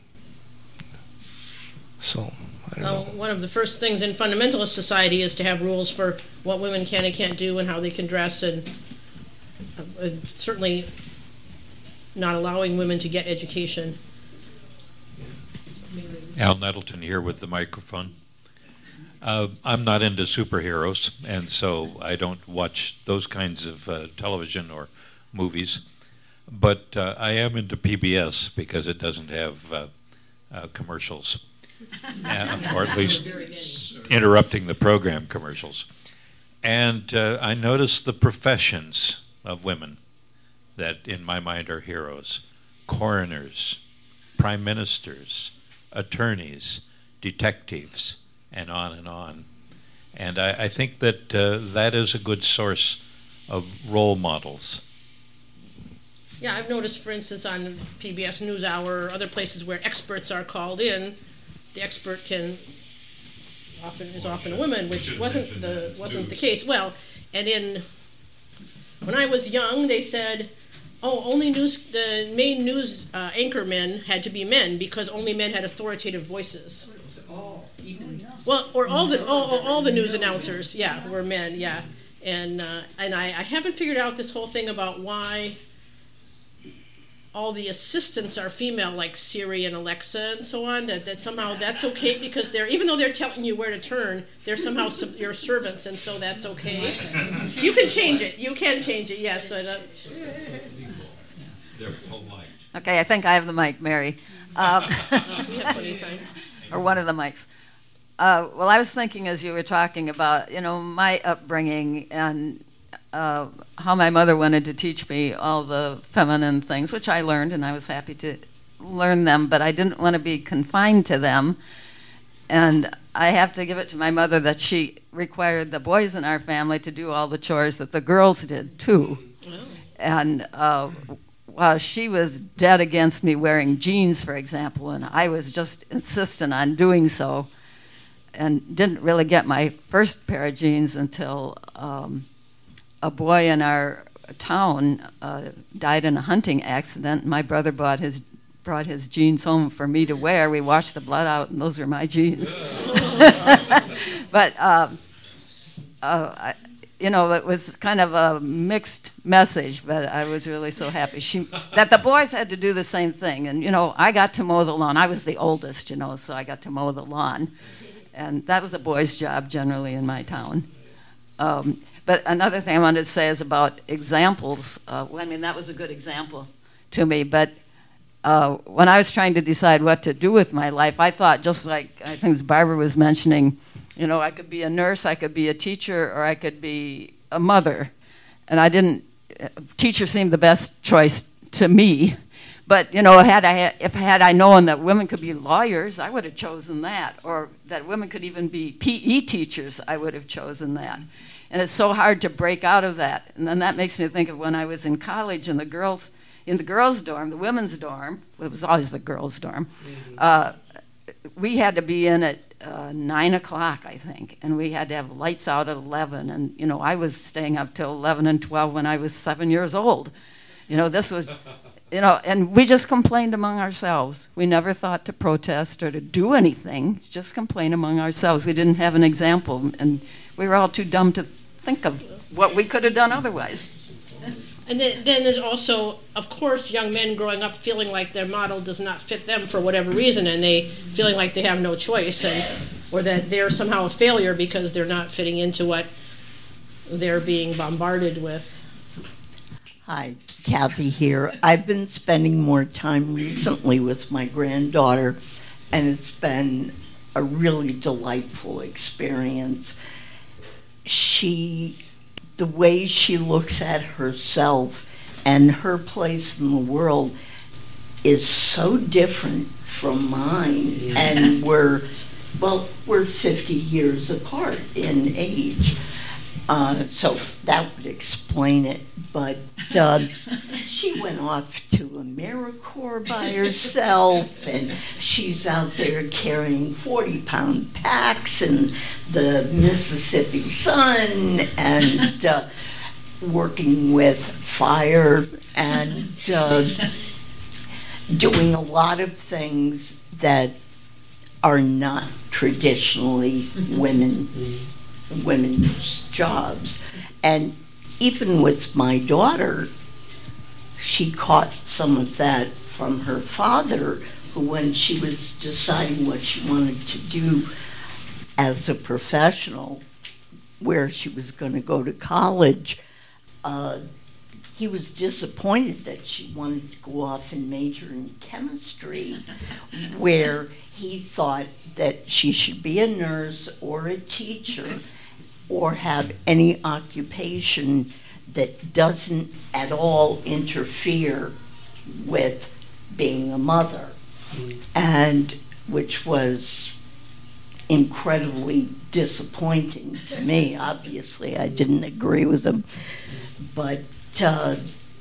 So, I don't Well, know. one of the first things in fundamentalist society is to have rules for what women can and can't do and how they can dress, and uh, certainly not allowing women to get education. Al Nettleton here with the microphone. Uh, I'm not into superheroes, and so I don't watch those kinds of uh, television or movies. But uh, I am into P B S because it doesn't have uh, uh, commercials, uh, or at least interrupting the program commercials. And uh, I noticed the professions of women that, in my mind, are heroes: coroners, prime ministers, attorneys, detectives, and on and on. And I, I think that uh, that is a good source of role models. Yeah, I've noticed, for instance, on P B S NewsHour or other places where experts are called in, the expert can often is often a woman, which wasn't the wasn't the case. Well, and in when I was young, they said, "Oh, only news the main news uh, anchormen had to be men because only men had authoritative voices." Well, or all the all, all the news announcers, yeah, were men, yeah, and uh, and I, I haven't figured out this whole thing about why all the assistants are female, like Siri and Alexa and so on, that, that somehow that's okay because they're, even though they're telling you where to turn, they're somehow sub, your servants, and so that's okay. You can change it. You can change it, yes. So that, They're polite. Okay, I think I have the mic, Mary. Um, we have plenty of time. Or one of the mics. Uh, well, I was thinking as you were talking about, you know, my upbringing and Uh, how my mother wanted to teach me all the feminine things, which I learned, and I was happy to learn them, but I didn't want to be confined to them. And I have to give it to my mother that she required the boys in our family to do all the chores that the girls did, too. And uh, while she was dead against me wearing jeans, for example, and I was just insistent on doing so, and didn't really get my first pair of jeans until Um, a boy in our town uh, died in a hunting accident. My brother bought his, brought his jeans home for me to wear. We washed the blood out, and those were my jeans. But, uh, uh, I, you know, it was kind of a mixed message, but I was really so happy she, that the boys had to do the same thing. And, you know, I got to mow the lawn. I was the oldest, you know, so I got to mow the lawn. And that was a boy's job generally in my town. Um, But another thing I wanted to say is about examples. Uh, well, I mean, that was a good example to me. But uh, when I was trying to decide what to do with my life, I thought, just like I think as Barbara was mentioning, you know, I could be a nurse, I could be a teacher, or I could be a mother. And I didn't, teacher seemed the best choice to me. But, you know, had I, if had I known that women could be lawyers, I would have chosen that. Or that women could even be P E teachers, I would have chosen that. And it's so hard to break out of that. And then that makes me think of when I was in college and the girls, in the girls' dorm, the women's dorm, it was always the girls' dorm, uh, we had to be in at uh, nine o'clock, I think, and we had to have lights out at eleven. And, you know, I was staying up till eleven and twelve when I was seven years old. You know, this was, you know, and we just complained among ourselves. We never thought to protest or to do anything, just complain among ourselves. We didn't have an example, and we were all too dumb to think of what we could have done otherwise. And then, then there's also, of course, young men growing up feeling like their model does not fit them for whatever reason, and they feeling like they have no choice, and or that they're somehow a failure because they're not fitting into what they're being bombarded with. Hi, Kathy here. I've been spending more time recently with my granddaughter, and it's been a really delightful experience. She, the way she looks at herself and her place in the world is so different from mine, and we're, well, we're fifty years apart in age. Uh, so that would explain it. But uh, she went off to AmeriCorps by herself, and she's out there carrying forty-pound packs in the Mississippi sun, and uh, working with fire, and uh, doing a lot of things that are not traditionally women women's jobs. And even with my daughter, she caught some of that from her father, who, when she was deciding what she wanted to do as a professional, where she was going to go to college, uh, he was disappointed that she wanted to go off and major in chemistry, where he thought that she should be a nurse or a teacher or have any occupation that doesn't at all interfere with being a mother, and which was incredibly disappointing to me. Obviously, I didn't agree with him, but uh,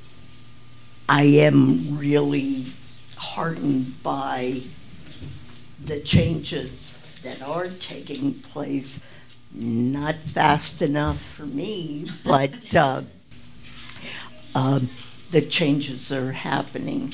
I am really heartened by the changes that are taking place. Not fast enough for me, but uh, uh, the changes are happening.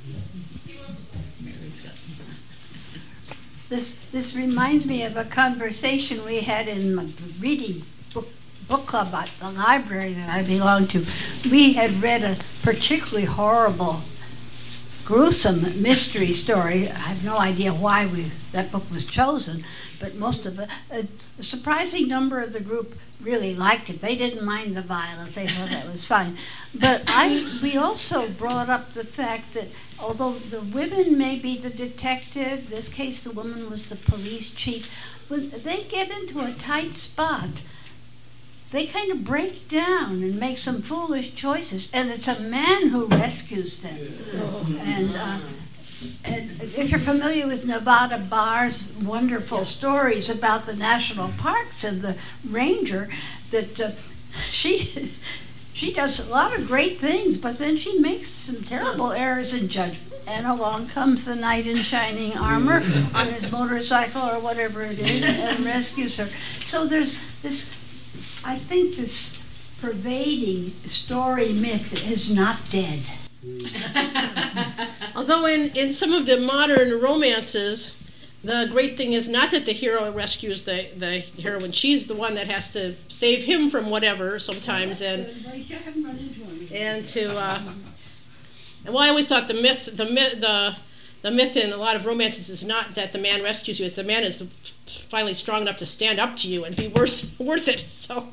This this reminds me of a conversation we had in the reading book, book club at the library that I belong to. We had read a particularly horrible, gruesome mystery story. I have no idea why we that book was chosen, but most of it, a, a surprising number of the group really liked it. They didn't mind the violence. They thought that was fine. But I, we also brought up the fact that although the women may be the detective, in this case the woman was the police chief, when they get into a tight spot, they kind of break down and make some foolish choices, and it's a man who rescues them. And, uh, and if you're familiar with Nevada Barr's wonderful stories about the national parks and the ranger, that uh, she she does a lot of great things, but then she makes some terrible errors in judgment. And along comes the knight in shining armor on his motorcycle or whatever it is and rescues her. So there's this, I think this pervading story myth is not dead. Although in, in some of the modern romances, the great thing is not that the hero rescues the, the heroine. She's the one that has to save him from whatever sometimes. And and to uh, well, I always thought the myth the myth the the myth in a lot of romances is not that the man rescues you. It's the man is finally strong enough to stand up to you and be worth worth it. So.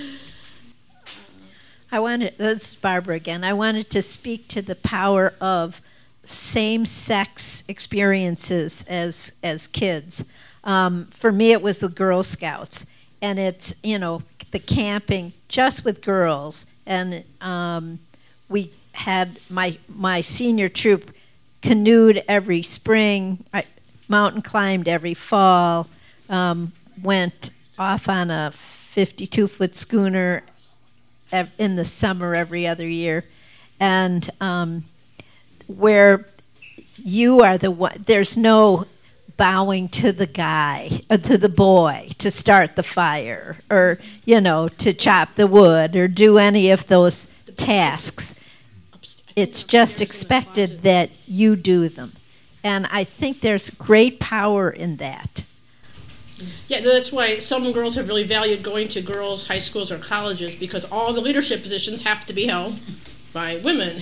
I wanted, this is Barbara again, I wanted to speak to the power of same-sex experiences as as kids. Um, for me, it was the Girl Scouts, and it's, you know, the camping just with girls, and um, we had, my, my senior troop canoed every spring, I mountain climbed every fall, um, went off on a fifty-two foot schooner in the summer every other year, and um, where you are the one, there's no bowing to the guy or to the boy to start the fire or, you know, to chop the wood or do any of those tasks. It's just expected that you do them, and I think there's great power in that. Yeah, that's why some girls have really valued going to girls' high schools or colleges, because all the leadership positions have to be held by women.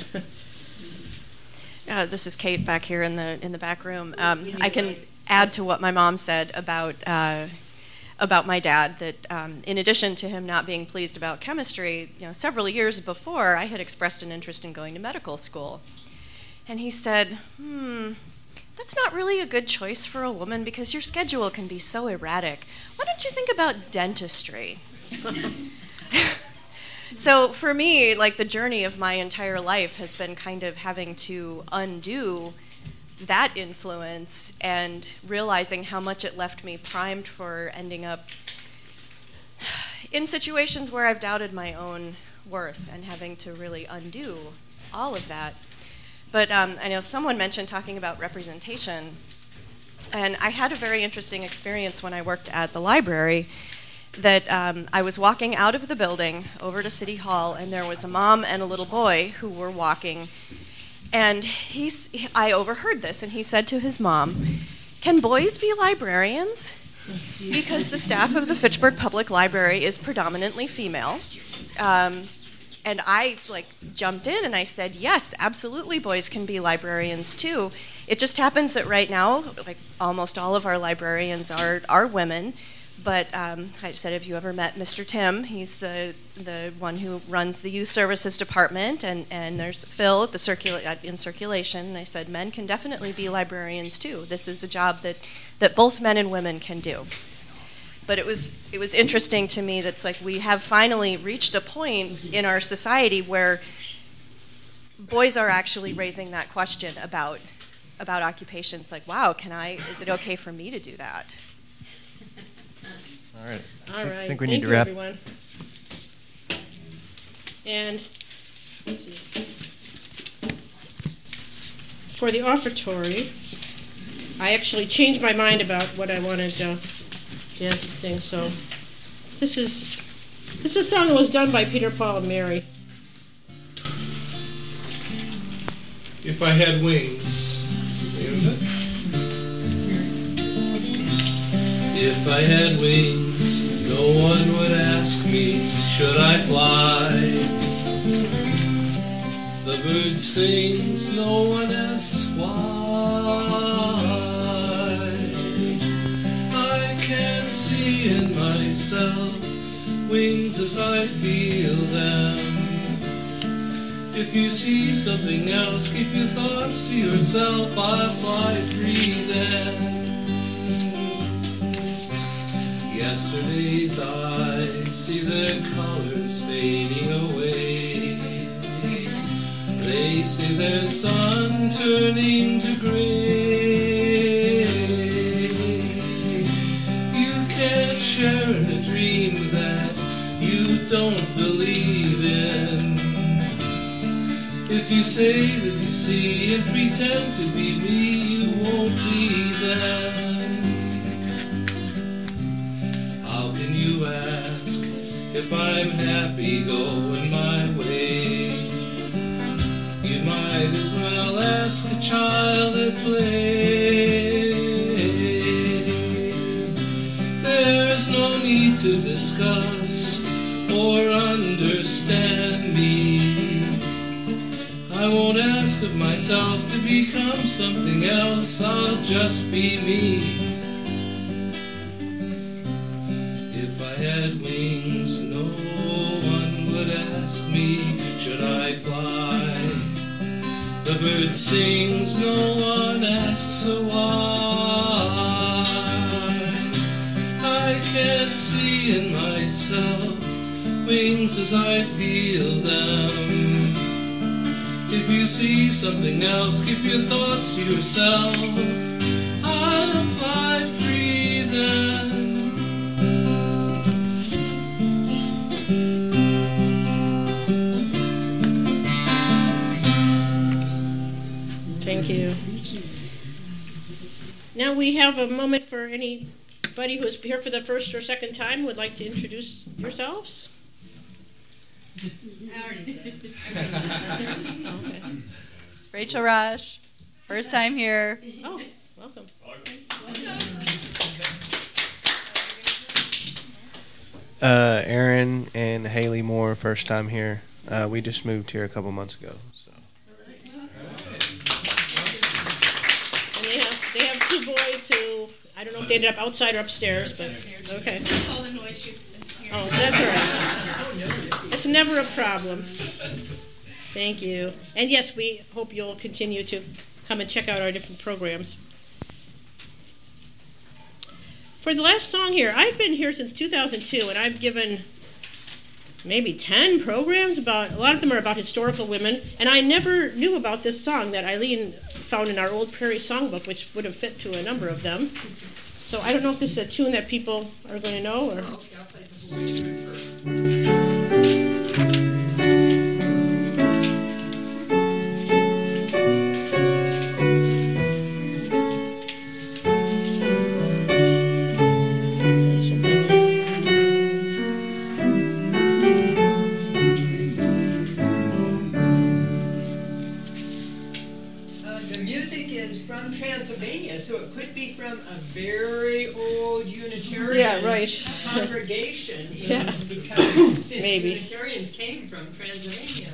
Uh, this is Kate back here in the in the back room. Um, I can add to what my mom said about uh, about my dad that um, in addition to him not being pleased about chemistry, you know, several years before I had expressed an interest in going to medical school. And he said, hmm, that's not really a good choice for a woman because your schedule can be so erratic. Why don't you think about dentistry? So for me, like the journey of my entire life has been kind of having to undo that influence and realizing how much it left me primed for ending up in situations where I've doubted my own worth and having to really undo all of that. But um, I know someone mentioned talking about representation, and I had a very interesting experience when I worked at the library that um, I was walking out of the building over to City Hall, and there was a mom and a little boy who were walking. And he's, I overheard this, and he said to his mom, "Can boys be librarians?" Because the staff of the Fitchburg Public Library is predominantly female. Um, and I like jumped in and I said, yes, absolutely, boys can be librarians too. It just happens that right now, like almost all of our librarians are, are women. But um, I said, have you ever met Mister Tim? He's the the one who runs the youth services department, and, and there's Phil at the circula- in circulation. And I said, men can definitely be librarians too. This is a job that, that both men and women can do. But it was it was interesting to me that's like we have finally reached a point in our society where boys are actually raising that question about about occupations. Like, wow, can I? Is it okay for me to do that? All right. All right. I think we Thank need to you, wrap. everyone. And let's see. For the offertory, I actually changed my mind about what I wanted uh, Dan to sing. So this is this is a song that was done by Peter, Paul, and Mary. If I had wings. If I had wings, no one would ask me, should I fly? The bird sings, no one asks why. I can see in myself wings as I feel them. If you see something else, keep your thoughts to yourself, I'll fly free then. Yesterday's eyes see their colors fading away. They see their sun turning to gray. You can't share in a dream that you don't believe in. If you say that you see and pretend to be me, you won't be there. How can you ask if I'm happy going my way? You might as well ask a child at play. There's no need to discuss or understand me. I won't ask of myself to become something else, I'll just be me. If I had wings, no one would ask me, should I fly? The bird sings, no one asks so why? I can't see in myself wings as I feel them. If you see something else, keep your thoughts to yourself, I'll fly free then. Thank you. Now we have a moment for anybody who is here for the first or second time who would like to introduce yourselves. I already did. Okay. Rachel Rush, first time here. Oh, welcome. Uh, Aaron and Haley Moore, first time here. Uh, we just moved here a couple months ago. So. And they have they have two boys who I don't know if they ended up outside or upstairs, but okay. That's all the noise you hear. Oh, that's all right. It's never a problem. Thank you. And yes, we hope you'll continue to come and check out our different programs. For the last song here, I've been here since two thousand two, and I've given maybe ten programs about, a lot of them are about historical women, and I never knew about this song that Eileen found in our old Prairie Songbook, which would have fit to a number of them. So I don't know if this is a tune that people are going to know, or... Transylvania, so it could be from a very old Unitarian yeah, right. congregation. Yeah. Because since Maybe. Unitarians came from Transylvania.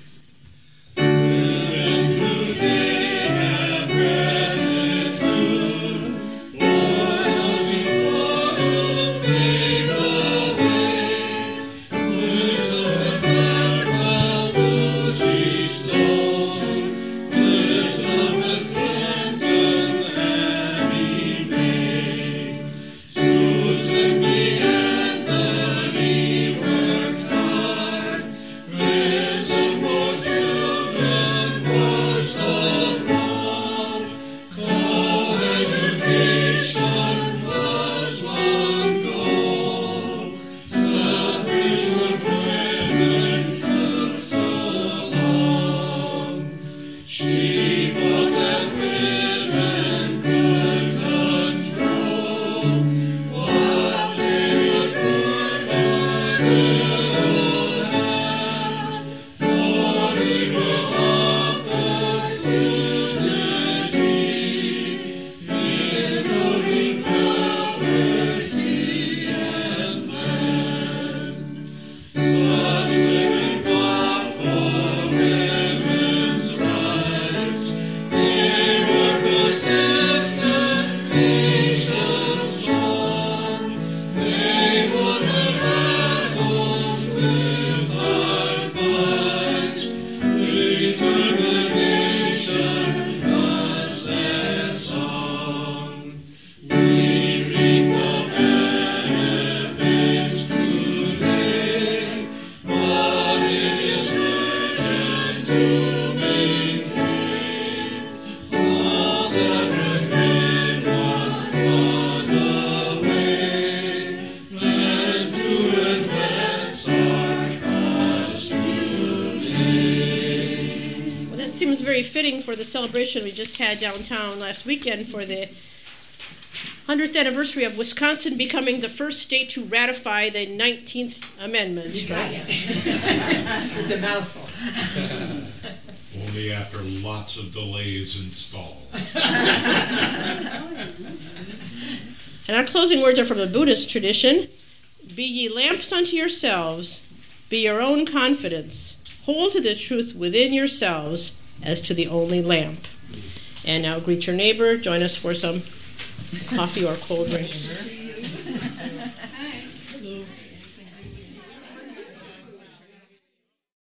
Seems very fitting for the celebration we just had downtown last weekend for the hundredth anniversary of Wisconsin becoming the first state to ratify the nineteenth Amendment. You got it. It's a mouthful. Only after lots of delays and stalls. And our closing words are from the Buddhist tradition. Be ye lamps unto yourselves, be your own confidence, hold to the truth within yourselves, as to the only lamp. And now greet your neighbor, join us for some coffee or cold drinks.